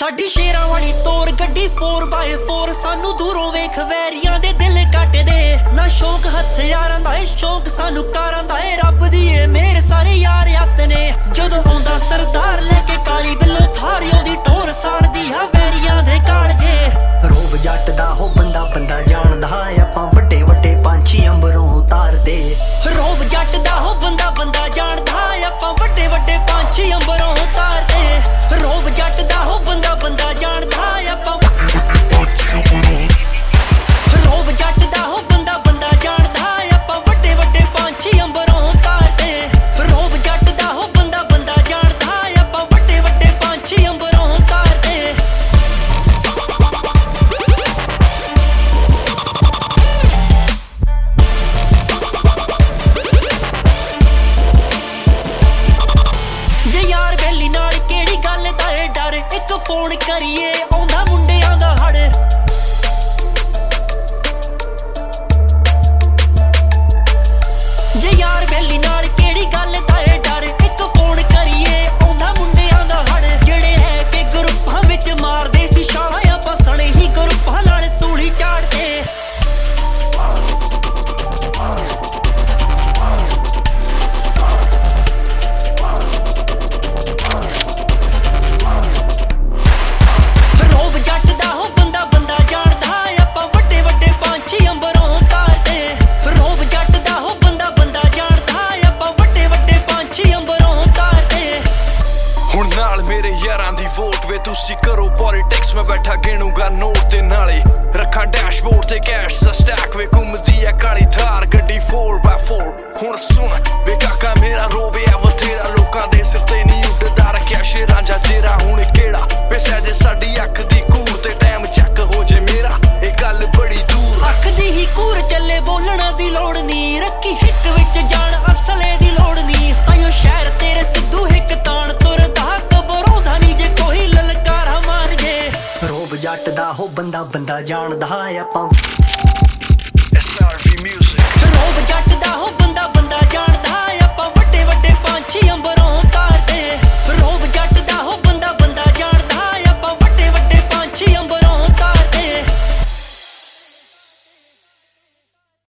ਸਾਡੀ ਸ਼ੇਰਾਂ ਵਾਲੀ ਤੋਰ ਗੱਡੀ 4x4 ਸਾਨੂੰ ਦੂਰੋਂ ਵੇਖ ਵੈਰੀਆਂ ਦੇ ਦਿਲ ਕੱਟਦੇ ਨਾ ਸ਼ੌਕ ਹਥਿਆਰਾਂ ਦਾ ਏ ਸ਼ੌਕ ਸਾਨੂੰ ਕਾਰਾਂ ਦਾ ਏ ਰੱਬ ਦੀ ਏ ਮੇਰੇ ਸਾਰੇ ਯਾਰ ਯੱਤ ਨੇ ਜਦੋਂ ਆਉਂਦਾ ਸਰਦਾਰ ਲੈ ਕੇ ਕਾਲੀ ਬਿੱਲੋ ਥਾਰੀ ਉਹਦੀ ਟੋਰ ਸਾੜਦੀ ਆ ਵੈਰੀਆਂ ਦੇ ਕਾਲਜੇ ਰੋਬ ਜੱਟ ਦਾ ਹੋ ਬੰਦਾ ਬੰਦਾ ਜਾਣਦਾ ਆਪਾਂ ਵੱਡੇ ਵੱਡੇ ਪੰਛੀ ਅੰਬਰੋਂ ਉਤਾਰਦੇ ਰੋਬ ਜੱਟ ਦਾ ਹੋ ਬੰਦਾ ਬੰਦਾ ਜਾਣਦਾ ਆਪਾਂ ਵੱਡੇ ਵੱਡੇ ਪੰਛੀ ਅੰਬਰੋਂ ਉਤਾਰਦੇ ਰੋਬ ਜੱਟ ਦਾ ਹੋ ਬੰਦਾ ਬੰਦਾ ਜਾਣਦਾ ਆਪਾਂ ਰੋਬ ਜੱਟ ਦਾ ਹੋ ਬੰਦਾ ਬੰਦਾ ਜਾਣਦਾ ਆਪਾਂ ਵੱਡੇ ਵੱਡੇ ਪੰਛੀ ਅੰਬਰੋਂ ਉਤਾਰਦੇ ਰੋਬ ਜੱਟ ਦਾ ਹੋ ਬੰਦਾ ਬੰਦਾ ਜਾਣਦਾ ਆਪਾਂ ਵੱਡੇ ਵੱਡੇ ਪੰਛੀ ਅੰਬਰੋਂ ਉਤਾਰਦੇ ਜੇ ਯਾਰ ਬੈਲੀ ਨਾਲ ਕਿਹੜੀ ਗੱਲ ਦਾ ਏ ਡਰ ਇੱਕ ਫੋਨ ਕਰੀਏ ਆਉਂਦਾ ਮੁੰਡਿਆਂ ਦਾ ਹੜ ਜੇ ਯਾਰ ਬੈਲੀ ਨਾਲ ਕਿਹੜੀ ਗੱਲ ਦਾ ਏ ਡਰ ਇੱਕ ਫੋਨ ਕਰੀਏ ਆਉਂਦਾ ਮੁੰਡਿਆਂ ਦਾ ਹੜ ਜਿਹੜੇ ਹੈ ਕਿ ਗਰੁੱਪਾਂ ਵਿੱਚ ਮਾਰਦੇ ਸੀ ਛਾਲਾਂ ਆਪਾਂ ਸਣੇ ਹੀ ਗਰੁੱਪਾਂ ਨਾਲ ਸੂਲੀ ਝਾੜਦੇ ਰੋਬ ਜੱਟ ਦਾ ਹੋ ਬੰਦਾ ਬੰਦਾ ਜਾਣਦਾ ਆਪਾਂ ਵੱਡੇ ਵੱਡੇ ਪੰਛੀ ਅੰਬਰੋਂ ਉਤਾਰਦੇ ਰੋਬ ਜੱਟ ਦਾ ਹੋ ਬੰਦਾ ਬੰਦਾ ਜਾਣਦਾ ਆਪਾਂ ਵੱਡੇ ਵੱਡੇ ਪੰਛੀ ਅੰਬਰੋਂ ਉਤਾਰਦੇ ਹੁਣ ਨਾਲ ਮੇਰੇ ਯਾਰਾਂ ਦੀ ਵੋਟ ਵੇ ਤੁਸੀਂ ਕਰੋ ਪੋਲਿਟਿਕਸ ਮੈਂ ਬੈਠਾ ਗਿਣੂਗਾ ਨੋਟ ਤੇ ਨਾਲੇ ਰੱਖਾਂ ਡੈਸ਼ਬੋਰਡ ਤੇ ਕੈਸ਼ ਦਾ ਸਟੈਕ ਵੇ ਘੁੰਮਦੀ ਐ ਕਾਲੀ ਥਾਰ ਗੱਡੀ 4x4 ਹੁਣ ਸੁਣ ਵੇ ਕਾਕਾ ਮੇਰਾ ਰੋਬਿਆ ਬਥੇਰਾ ਲੋਕਾਂ ਦੇ ਸਿਰ ਤੇ ਨਹੀਂ ਉੱਡਦਾ ਰੱਖਿਆ ਸ਼ੇਰਾਂ ਜਾਂ ਜੇਰਾ ਹੁਣ ਕਿਹੜਾ ਵੇ ਸਹਿਜੇ ਸਾਡੀ ਅੱਖ ਦੀ ਕੂਰ ਤੇ ਟਾਈਮ ਚੱਕ ਹੋ ਜੇ ਮੇਰਾ ਇਹ ਗੱਲ ਬੜੀ ਦੂਰ ਅੱਖ ਦੀ ਹੀ ਕੂਰ ਚੱਲੇ ਬੋਲਣਾ ਦੀ ਲੋੜ ਨਹੀਂ ਰੱਖੀ ਹਿੱਕ ਵਿੱਚ ਜਾਣ ਅਸਲੇ ਦੀ ਲੋੜ ਨਹੀਂ ਆਇਓ ਸ਼ਹਿਰ ਤੇਰੇ ਸਿੱਧੂ ਹਿੱਕ ਤਾਣ ਤੁਰਦਾ ਘਬਰਾਉਂਦਾ ਨਹੀਂ ਜੇ ਕੋਈ ਲਲਕਾਰਾ ਮਾਰ ਜੇ ਰੋਬ ਜੱਟ ਦਾ ਹੋ ਬੰਦਾ ਬੰਦਾ ਜਾਣਦਾ ਆਪਾਂ